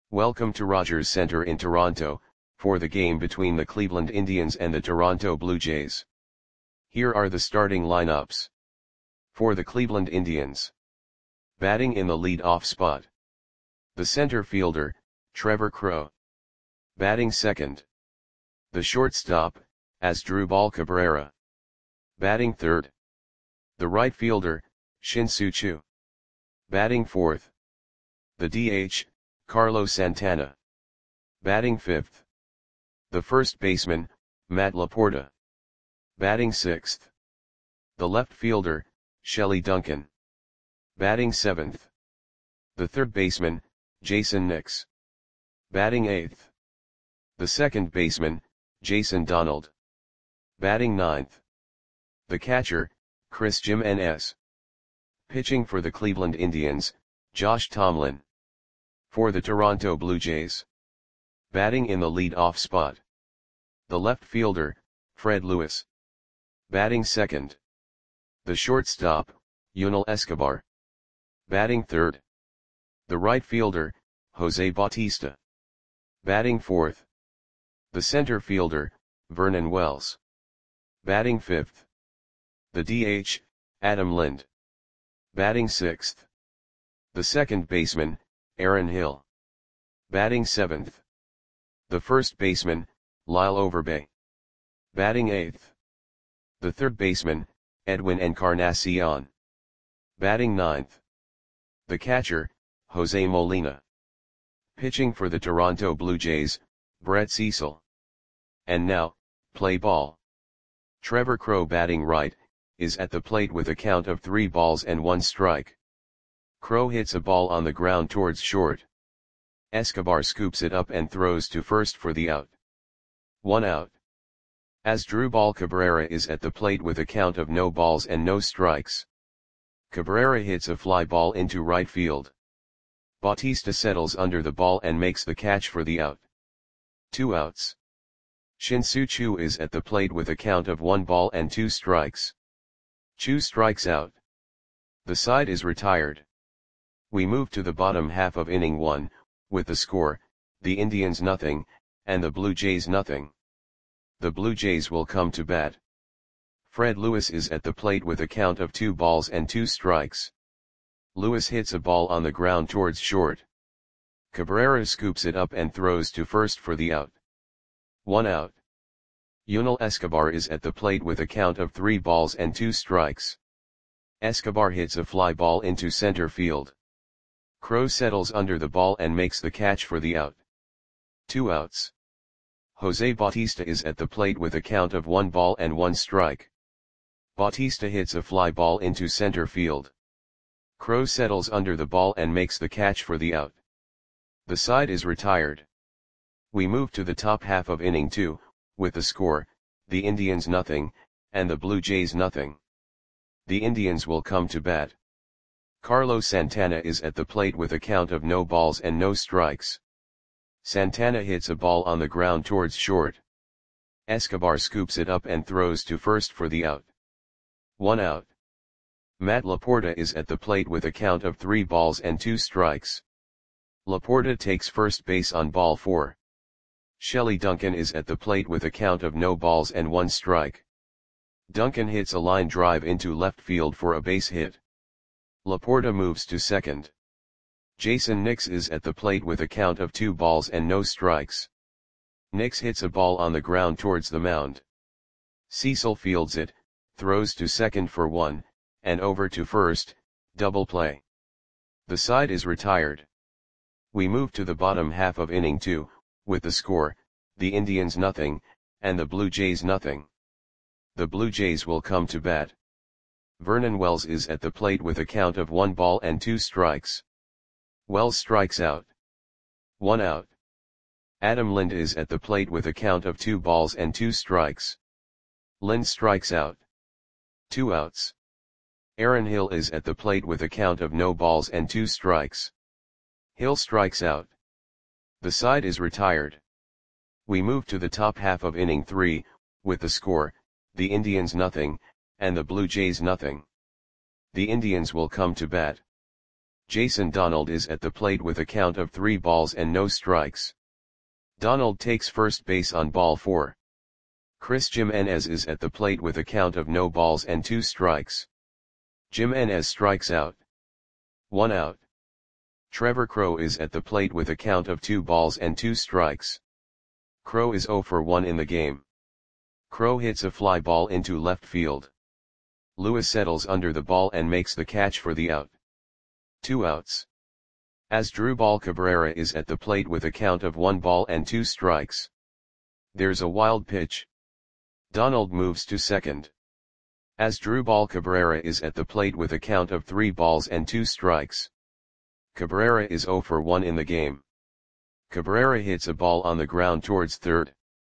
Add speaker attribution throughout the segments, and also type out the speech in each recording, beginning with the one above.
Speaker 1: Welcome to Rogers Centre in Toronto, for the game between the Cleveland Indians and the Toronto Blue Jays. Here are the starting lineups. For the Cleveland Indians. Batting in the lead-off spot. The center fielder, Trevor Crowe. Batting second. The shortstop, Asdrubal Cabrera. Batting third. The right fielder, Shin-Soo Choo. Batting fourth. The DH, Carlos Santana. Batting fifth. The first baseman, Matt Laporta. Batting sixth. The left fielder, Shelley Duncan. Batting seventh. The third baseman, Jason Nix. Batting eighth. The second baseman, Jason Donald. Batting ninth. The catcher, Chris Jimenez. Pitching for the Cleveland Indians, Josh Tomlin. For the Toronto Blue Jays. Batting in the lead-off spot. The left fielder, Fred Lewis. Batting second. The shortstop, Yunel Escobar. Batting third. The right fielder, Jose Bautista. Batting fourth. The center fielder, Vernon Wells. Batting fifth. The DH, Adam Lind. Batting sixth. The second baseman, Aaron Hill. Batting seventh. The first baseman, Lyle Overbay. Batting eighth. The third baseman, Edwin Encarnacion. Batting ninth. The catcher, Jose Molina. Pitching for the Toronto Blue Jays, Brett Cecil. And now, play ball. Trevor Crowe batting right, is at the plate with a count of 3 balls and 1 strike. Crowe hits a ball on the ground towards short. Escobar scoops it up and throws to first for the out. 1 out. Asdrubal Cabrera is at the plate with a count of no balls and no strikes. Cabrera hits a fly ball into right field. Bautista settles under the ball and makes the catch for the out. 2 outs. Shin-Soo Choo is at the plate with a count of 1 ball and 2 strikes. Choo strikes out. The side is retired. We move to the bottom half of inning 1, with the score, the Indians nothing, and the Blue Jays nothing. The Blue Jays will come to bat. Fred Lewis is at the plate with a count of 2 balls and 2 strikes. Lewis hits a ball on the ground towards short. Cabrera scoops it up and throws to first for the out. 1 out. Yunel Escobar is at the plate with a count of 3 balls and 2 strikes. Escobar hits a fly ball into center field. Crowe settles under the ball and makes the catch for the out. 2 outs. Jose Bautista is at the plate with a count of 1 ball and 1 strike. Bautista hits a fly ball into center field. Crowe settles under the ball and makes the catch for the out. The side is retired. We move to the top half of inning 2, with the score, the Indians nothing, and the Blue Jays nothing. The Indians will come to bat. Carlos Santana is at the plate with a count of no balls and no strikes. Santana hits a ball on the ground towards short. Escobar scoops it up and throws to first for the out. 1 out. Matt Laporta is at the plate with a count of 3 balls and 2 strikes. Laporta takes first base on ball 4. Shelley Duncan is at the plate with a count of no balls and 1 strike. Duncan hits a line drive into left field for a base hit. Laporta moves to second. Jason Nix is at the plate with a count of 2 balls and no strikes. Nix hits a ball on the ground towards the mound. Cecil fields it, throws to second for 1, and over to first, double play. The side is retired. We move to the bottom half of inning 2, with the score, the Indians nothing, and the Blue Jays nothing. The Blue Jays will come to bat. Vernon Wells is at the plate with a count of 1 ball and 2 strikes. Wells strikes out. 1 out. Adam Lind is at the plate with a count of 2 balls and 2 strikes. Lind strikes out. 2 outs. Aaron Hill is at the plate with a count of no balls and 2 strikes. Hill strikes out. The side is retired. We move to the top half of inning 3, with the score, the Indians nothing, and the Blue Jays nothing. The Indians will come to bat. Jason Donald is at the plate with a count of 3 balls and no strikes. Donald takes first base on ball 4. Chris Jimenez is at the plate with a count of no balls and 2 strikes. Jimenez strikes out. 1 out. Trevor Crowe is at the plate with a count of 2 balls and 2 strikes. Crowe is 0 for 1 in the game. Crowe hits a fly ball into left field. Lewis settles under the ball and makes the catch for the out. 2 outs. Asdrubal Cabrera is at the plate with a count of 1 ball and 2 strikes. There's a wild pitch. Donald moves to second. Asdrubal Cabrera is at the plate with a count of 3 balls and 2 strikes. Cabrera is 0 for 1 in the game. Cabrera hits a ball on the ground towards third.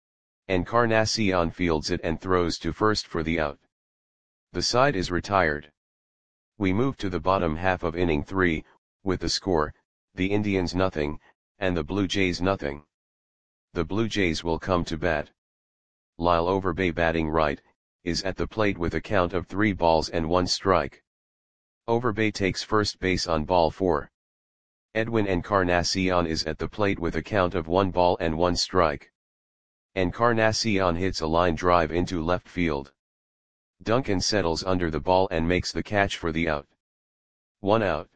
Speaker 1: Encarnacion fields it and throws to first for the out. The side is retired. We move to the bottom half of inning 3, with the score, the Indians nothing, and the Blue Jays nothing. The Blue Jays will come to bat. Lyle Overbay batting right, is at the plate with a count of 3 balls and 1 strike. Overbay takes first base on ball 4. Edwin Encarnacion is at the plate with a count of 1 ball and 1 strike. Encarnacion hits a line drive into left field. Duncan settles under the ball and makes the catch for the out. 1 out.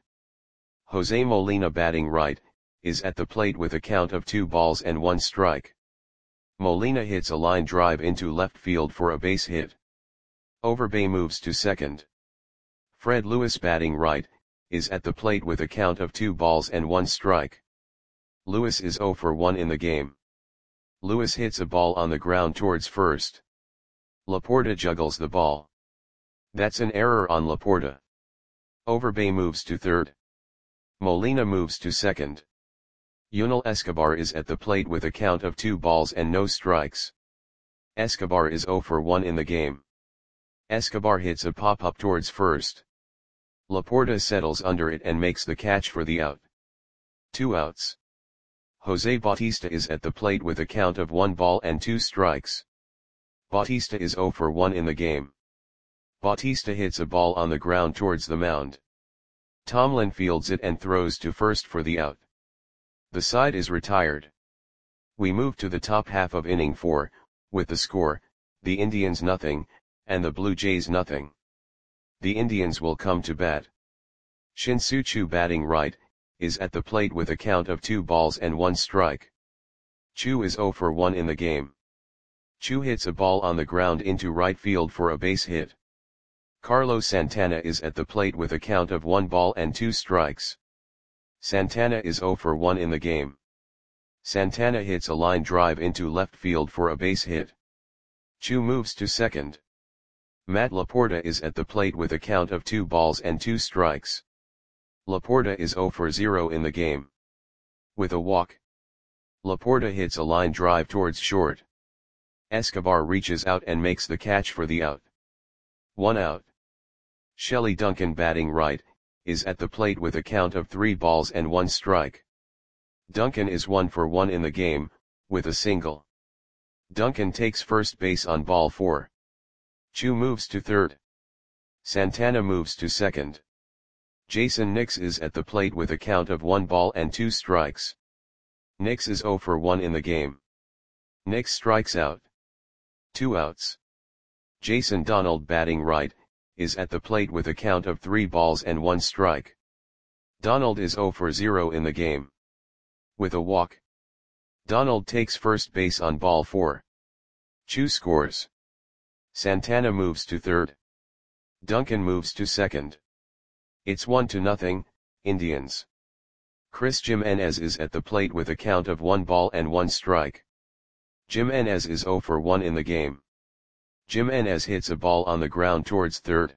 Speaker 1: Jose Molina batting right, is at the plate with a count of 2 balls and 1 strike. Molina hits a line drive into left field for a base hit. Overbay moves to second. Fred Lewis batting right, is at the plate with a count of 2 balls and 1 strike. Lewis is 0 for 1 in the game. Lewis hits a ball on the ground towards first. Laporta juggles the ball. That's an error on Laporta. Overbay moves to third. Molina moves to second. Yunel Escobar is at the plate with a count of 2 balls and no strikes. Escobar is 0 for 1 in the game. Escobar hits a pop-up towards first. Laporta settles under it and makes the catch for the out. 2 outs. Jose Bautista is at the plate with a count of 1 ball and 2 strikes. Bautista is 0 for 1 in the game. Bautista hits a ball on the ground towards the mound. Tomlin fields it and throws to first for the out. The side is retired. We move to the top half of inning 4, with the score, the Indians nothing, and the Blue Jays nothing. The Indians will come to bat. Shin-Soo Choo batting right, is at the plate with a count of 2 balls and 1 strike. Choo is 0 for 1 in the game. Choo hits a ball on the ground into right field for a base hit. Carlos Santana is at the plate with a count of 1 ball and 2 strikes. Santana is 0 for 1 in the game. Santana hits a line drive into left field for a base hit. Choo moves to second. Matt Laporta is at the plate with a count of 2 balls and 2 strikes. Laporta is 0 for 0 in the game. With a walk. Laporta hits a line drive towards short. Escobar reaches out and makes the catch for the out. 1 out. Shelley Duncan batting right, is at the plate with a count of 3 balls and 1 strike. Duncan is 1 for 1 in the game, with a single. Duncan takes first base on ball 4. Choo moves to third. Santana moves to second. Jason Nix is at the plate with a count of 1 ball and 2 strikes. Nix is 0 for 1 in the game. Nix strikes out. 2 outs. Jason Donald batting right, is at the plate with a count of 3 balls and 1 strike. Donald is 0 for 0 in the game. With a walk. Donald takes first base on ball 4. Choo scores. Santana moves to third. Duncan moves to second. It's 1-0, Indians. Chris Jimenez is at the plate with a count of 1 ball and 1 strike. Jimenez is 0 for 1 in the game. Jimenez hits a ball on the ground towards third.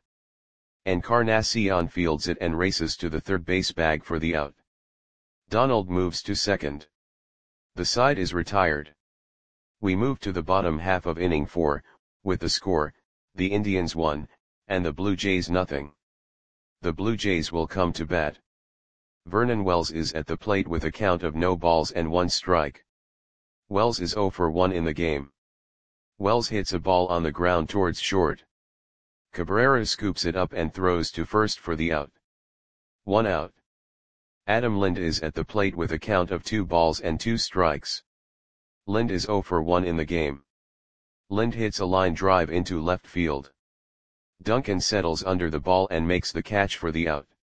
Speaker 1: Encarnacion fields it and races to the third base bag for the out. Donald moves to second. The side is retired. We move to the bottom half of inning 4, with the score, the Indians 1, and the Blue Jays nothing. The Blue Jays will come to bat. Vernon Wells is at the plate with a count of no balls and 1 strike. Wells is 0 for 1 in the game. Wells hits a ball on the ground towards short. Cabrera scoops it up and throws to first for the out. 1 out. Adam Lind is at the plate with a count of 2 balls and 2 strikes. Lind is 0 for 1 in the game. Lind hits a line drive into left field. Duncan settles under the ball and makes the catch for the out.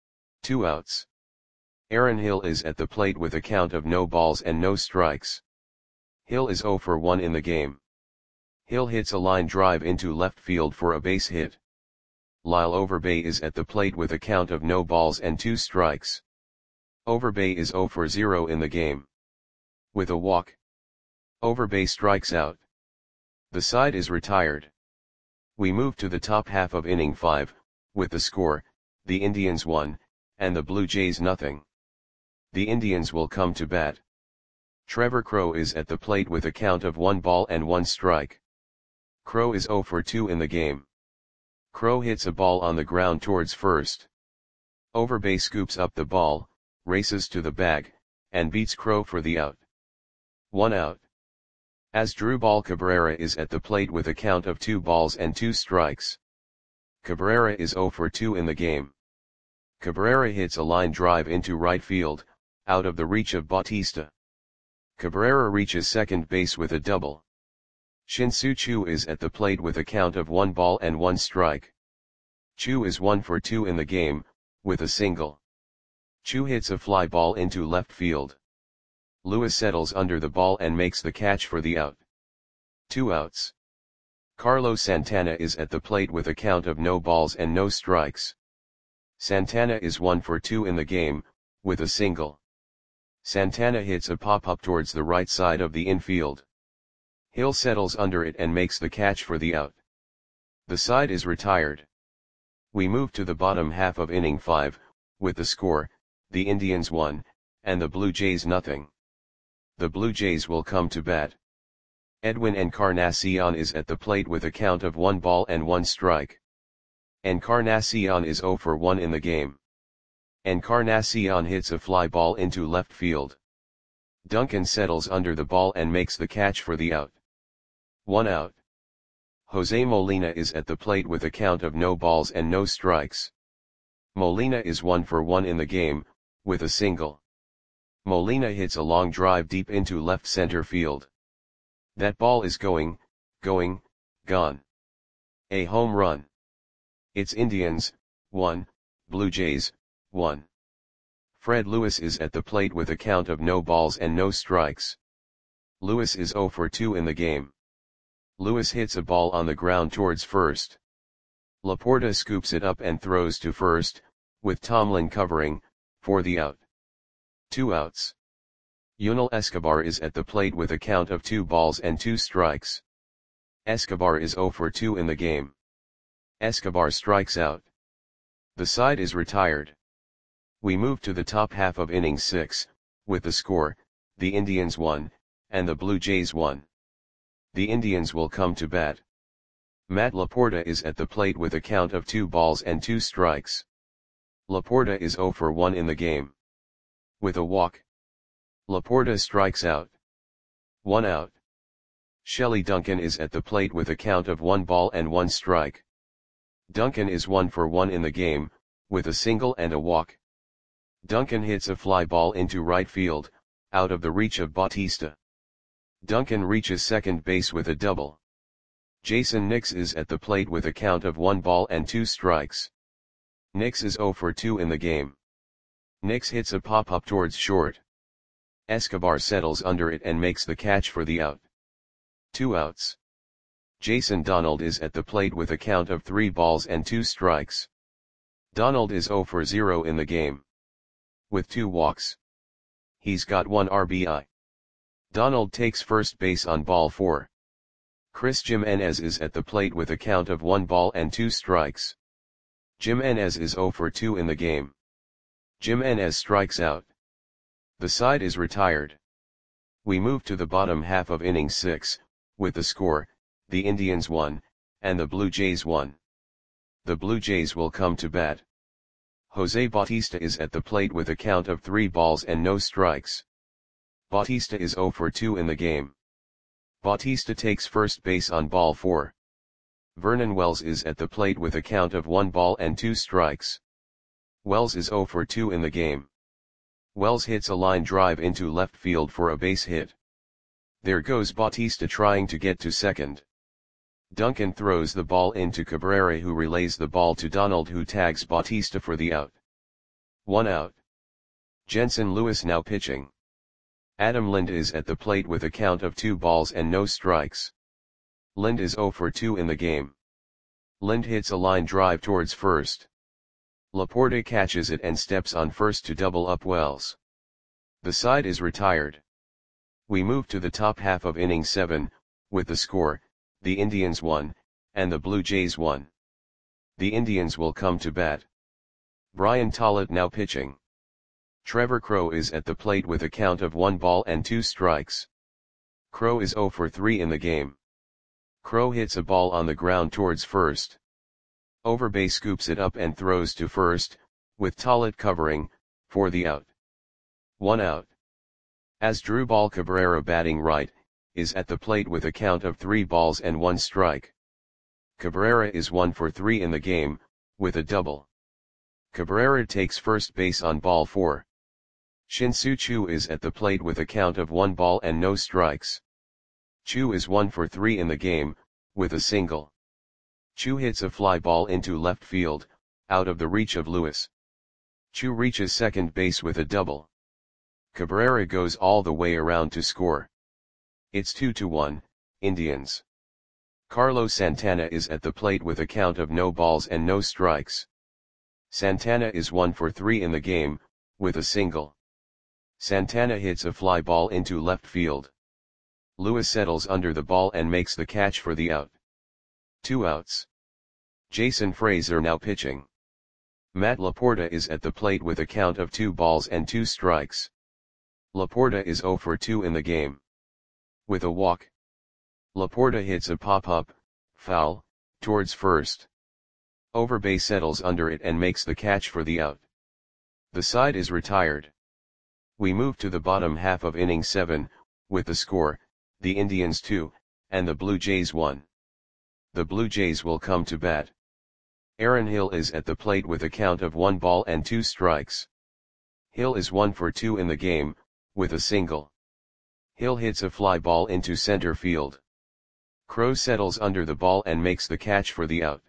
Speaker 1: 2 outs. Aaron Hill is at the plate with a count of no balls and no strikes. Hill is 0 for 1 in the game. Hill hits a line drive into left field for a base hit. Lyle Overbay is at the plate with a count of no balls and 2 strikes. Overbay is 0 for 0 in the game. With a walk, Overbay strikes out. The side is retired. We move to the top half of inning 5, with the score, the Indians 1, and the Blue Jays nothing. The Indians will come to bat. Trevor Crowe is at the plate with a count of 1 ball and 1 strike. Crowe is 0 for 2 in the game. Crowe hits a ball on the ground towards first. Overbay scoops up the ball, races to the bag, and beats Crowe for the out. 1 out. Asdrubal Cabrera is at the plate with a count of 2 balls and 2 strikes. Cabrera is 0 for 2 in the game. Cabrera hits a line drive into right field, out of the reach of Bautista. Cabrera reaches second base with a double. Shin-Soo Choo is at the plate with a count of 1 ball and 1 strike. Choo is 1 for 2 in the game, with a single. Choo hits a fly ball into left field. Lewis settles under the ball and makes the catch for the out. 2 outs. Carlos Santana is at the plate with a count of no balls and no strikes. Santana is 1 for 2 in the game, with a single. Santana hits a pop-up towards the right side of the infield. Hill settles under it and makes the catch for the out. The side is retired. We move to the bottom half of inning 5, with the score, the Indians 1, and the Blue Jays nothing. The Blue Jays will come to bat. Edwin Encarnacion is at the plate with a count of 1 ball and 1 strike. Encarnacion is 0 for 1 in the game. Encarnacion hits a fly ball into left field. Duncan settles under the ball and makes the catch for the out. 1 out. Jose Molina is at the plate with a count of no balls and no strikes. Molina is 1 for 1 in the game, with a single. Molina hits a long drive deep into left center field. That ball is going, gone. A home run. It's Indians, 1, Blue Jays, 1. Fred Lewis is at the plate with a count of no balls and no strikes. Lewis is 0 for 2 in the game. Lewis hits a ball on the ground towards first. Laporta scoops it up and throws to first, with Tomlin covering, for the out. 2 outs. Yunel Escobar is at the plate with a count of 2 balls and 2 strikes. Escobar is 0 for 2 in the game. Escobar strikes out. The side is retired. We move to the top half of inning 6, with the score, the Indians 1, and the Blue Jays 1. The Indians will come to bat. Matt Laporta is at the plate with a count of 2 balls and 2 strikes. Laporta is 0 for 1 in the game. With a walk, Laporta strikes out. 1 out. Shelley Duncan is at the plate with a count of 1 ball and 1 strike. Duncan is 1 for 1 in the game, with a single and a walk. Duncan hits a fly ball into right field, out of the reach of Bautista. Duncan reaches second base with a double. Jason Nix is at the plate with a count of 1 ball and 2 strikes. Nix is 0 for 2 in the game. Nix hits a pop-up towards short. Escobar settles under it and makes the catch for the out. 2 outs. Jason Donald is at the plate with a count of 3 balls and 2 strikes. Donald is 0 for 0 in the game. With 2 walks. He's got 1 RBI. Donald takes first base on ball 4. Chris Jimenez is at the plate with a count of 1 ball and 2 strikes. Jimenez is 0 for 2 in the game. Jimenez strikes out. The side is retired. We move to the bottom half of inning 6, with the score, the Indians 1, and the Blue Jays 1. The Blue Jays will come to bat. Jose Bautista is at the plate with a count of 3 balls and no strikes. Bautista is 0 for 2 in the game. Bautista takes first base on ball 4. Vernon Wells is at the plate with a count of 1 ball and 2 strikes. Wells is 0 for 2 in the game. Wells hits a line drive into left field for a base hit. There goes Bautista trying to get to second. Duncan throws the ball into Cabrera, who relays the ball to Donald, who tags Bautista for the out. 1 out. Jensen Lewis now pitching. Adam Lind is at the plate with a count of 2 balls and no strikes. Lind is 0 for 2 in the game. Lind hits a line drive towards first. Laporta catches it and steps on first to double up Wells. The side is retired. We move to the top half of inning 7, with the score, the Indians 1, and the Blue Jays 1. The Indians will come to bat. Brian Tollett now pitching. Trevor Crowe is at the plate with a count of 1 ball and 2 strikes. Crowe is 0 for 3 in the game. Crowe hits a ball on the ground towards first. Overbay scoops it up and throws to first, with Tollett covering, for the out. 1 out. Asdrubal Cabrera, batting right, is at the plate with a count of 3 balls and 1 strike. Cabrera is 1 for 3 in the game, with a double. Cabrera takes first base on ball 4. Shin-Soo Choo is at the plate with a count of 1 ball and no strikes. Choo is 1 for 3 in the game, with a single. Choo hits a fly ball into left field, out of the reach of Lewis. Choo reaches second base with a double. Cabrera goes all the way around to score. It's 2-1, Indians. Carlos Santana is at the plate with a count of no balls and no strikes. Santana is 1 for 3 in the game, with a single. Santana hits a fly ball into left field. Lewis settles under the ball and makes the catch for the out. 2 outs. Jason Frazier now pitching. Matt Laporta is at the plate with a count of 2 balls and 2 strikes. Laporta is 0 for 2 in the game. With a walk. Laporta hits a pop-up, foul, towards first. Overbay settles under it and makes the catch for the out. The side is retired. We move to the bottom half of inning 7, with the score, the Indians 2, and the Blue Jays 1. The Blue Jays will come to bat. Aaron Hill is at the plate with a count of 1 ball and 2 strikes. Hill is 1 for 2 in the game, with a single. Hill hits a fly ball into center field. Crowe settles under the ball and makes the catch for the out.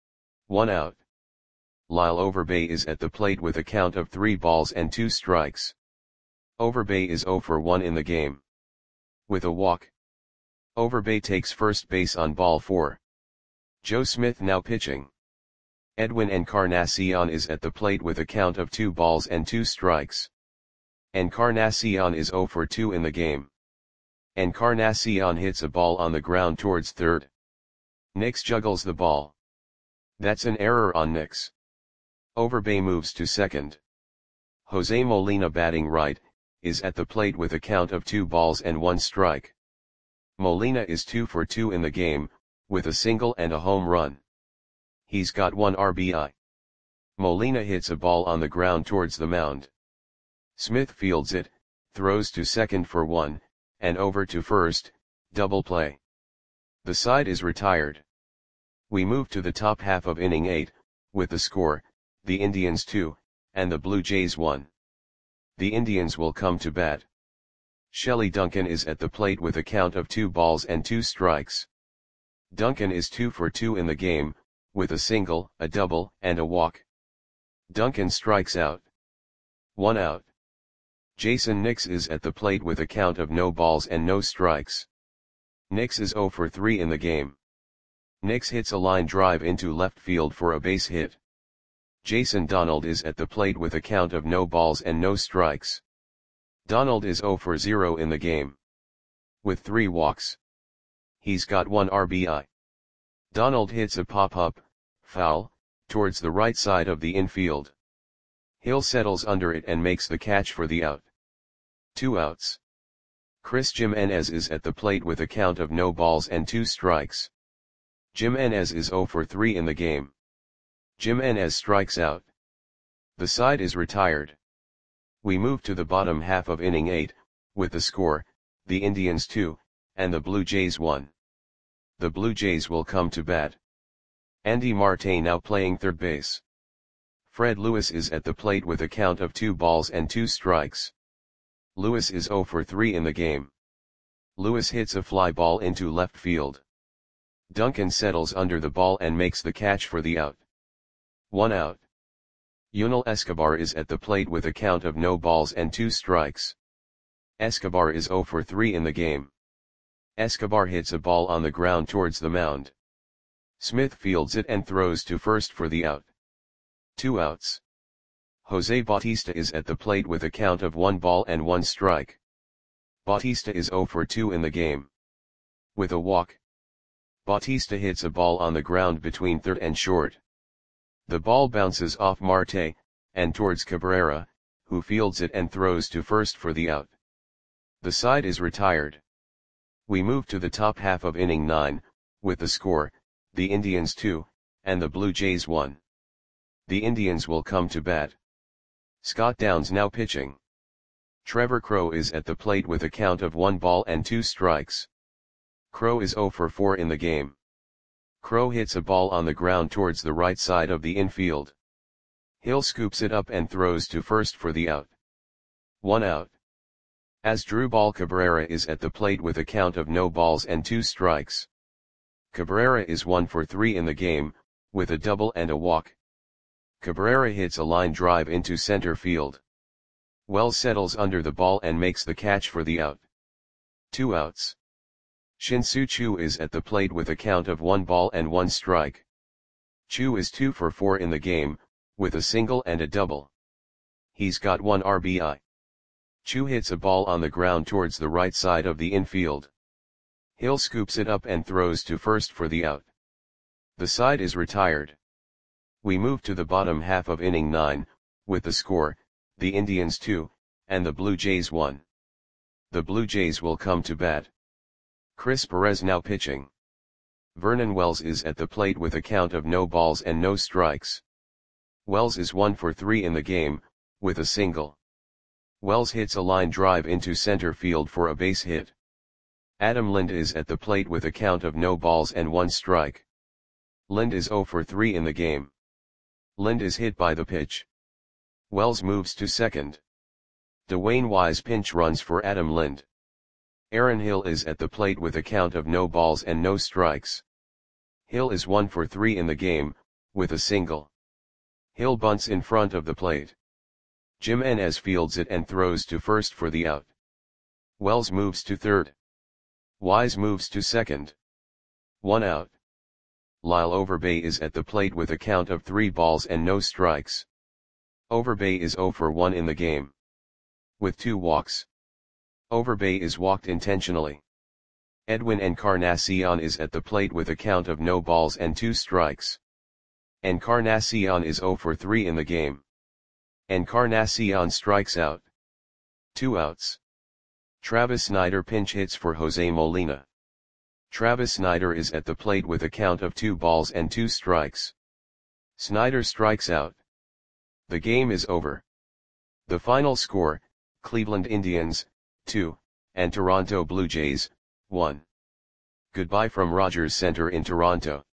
Speaker 1: 1 out. Lyle Overbay is at the plate with a count of 3 balls and 2 strikes. Overbay is 0 for 1 in the game. With a walk. Overbay takes first base on ball 4. Joe Smith now pitching. Edwin Encarnacion is at the plate with a count of 2 balls and 2 strikes. Encarnacion is 0 for 2 in the game. Encarnacion hits a ball on the ground towards third. Nix juggles the ball. That's an error on Nix. Overbay moves to second. Jose Molina, batting right, is at the plate with a count of 2 balls and 1 strike. Molina is 2 for 2 in the game, with a single and a home run. He's got 1 RBI. Molina hits a ball on the ground towards the mound. Smith fields it, throws to second for 1, and over to first, double play. The side is retired. We move to the top half of inning 8, with the score, the Indians 2, and the Blue Jays 1. The Indians will come to bat. Shelley Duncan is at the plate with a count of 2 balls and 2 strikes. Duncan is 2 for 2 in the game, with a single, a double, and a walk. Duncan strikes out. 1 out. Jason Nix is at the plate with a count of no balls and no strikes. Nix is 0 for 3 in the game. Nix hits a line drive into left field for a base hit. Jason Donald is at the plate with a count of no balls and no strikes. Donald is 0 for 0 in the game. With 3 walks. He's got 1 RBI. Donald hits a pop-up, foul, towards the right side of the infield. Hill settles under it and makes the catch for the out. 2 outs. Chris Jimenez is at the plate with a count of no balls and 2 strikes. Jimenez is 0 for 3 in the game. Jimenez strikes out. The side is retired. We move to the bottom half of inning 8, with the score, the Indians 2, and the Blue Jays 1. The Blue Jays will come to bat. Andy Marte now playing third base. Fred Lewis is at the plate with a count of 2 balls and 2 strikes. Lewis is 0 for 3 in the game. Lewis hits a fly ball into left field. Duncan settles under the ball and makes the catch for the out. 1 out. Yunel Escobar is at the plate with a count of no balls and 2 strikes. Escobar is 0 for 3 in the game. Escobar hits a ball on the ground towards the mound. Smith fields it and throws to first for the out. 2 outs. Jose Bautista is at the plate with a count of 1 ball and 1 strike. Bautista is 0 for 2 in the game. With a walk, Bautista hits a ball on the ground between third and short. The ball bounces off Marte, and towards Cabrera, who fields it and throws to first for the out. The side is retired. We move to the top half of inning 9, with the score, the Indians 2, and the Blue Jays 1. The Indians will come to bat. Scott Downs now pitching. Trevor Crowe is at the plate with a count of 1 ball and 2 strikes. Crowe is 0 for 4 in the game. Crowe hits a ball on the ground towards the right side of the infield. Hill scoops it up and throws to first for the out. 1 out. Asdrubal Cabrera is at the plate with a count of no balls and 2 strikes. Cabrera is 1 for 3 in the game, with a double and a walk. Cabrera hits a line drive into center field. Wells settles under the ball and makes the catch for the out. 2 outs. Shin-Soo Choo is at the plate with a count of 1 ball and 1 strike. Choo is 2 for 4 in the game, with a single and a double. He's got 1 RBI. Choo hits a ball on the ground towards the right side of the infield. Hill scoops it up and throws to first for the out. The side is retired. We move to the bottom half of inning 9, with the score, the Indians 2, and the Blue Jays 1. The Blue Jays will come to bat. Chris Perez now pitching. Vernon Wells is at the plate with a count of no balls and no strikes. Wells is 1 for 3 in the game, with a single. Wells hits a line drive into center field for a base hit. Adam Lind is at the plate with a count of no balls and 1 strike. Lind is 0 for 3 in the game. Lind is hit by the pitch. Wells moves to second. Dwayne Wise pinch runs for Adam Lind. Aaron Hill is at the plate with a count of no balls and no strikes. Hill is 1 for 3 in the game, with a single. Hill bunts in front of the plate. Jimenez fields it and throws to first for the out. Wells moves to third. Wise moves to second. 1 out. Lyle Overbay is at the plate with a count of 3 balls and no strikes. Overbay is 0 for 1 in the game. With 2 walks. Overbay is walked intentionally. Edwin Encarnacion is at the plate with a count of no balls and 2 strikes. Encarnacion is 0 for 3 in the game. Encarnacion strikes out. 2 outs. Travis Snyder pinch hits for Jose Molina. Travis Snyder is at the plate with a count of 2 balls and 2 strikes. Snyder strikes out. The game is over. The final score, Cleveland Indians, 2, and Toronto Blue Jays, 1. Goodbye from Rogers Center in Toronto.